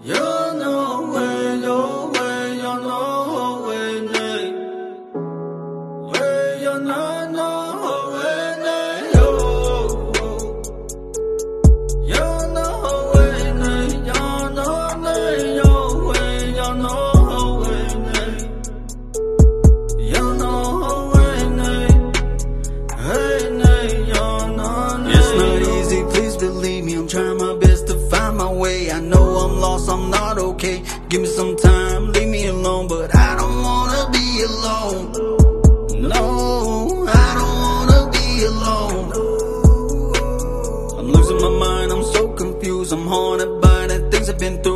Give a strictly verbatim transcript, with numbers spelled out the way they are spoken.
You're no way, no way, you're no way, nay. Way, you're not, no way, nay, yo. You're no way, nay, you're no way, yo, way, you're no way, nay. You're no way, nay. Hey, nay, you're no way. It's not easy, please believe me, I'm trying my best to find my way. I know I'm lost, I'm not okay. Give me some time, leave me alone, but I don't wanna be alone. No, I don't wanna be alone. I'm losing my mind, I'm so confused. I'm haunted by the things I've been through.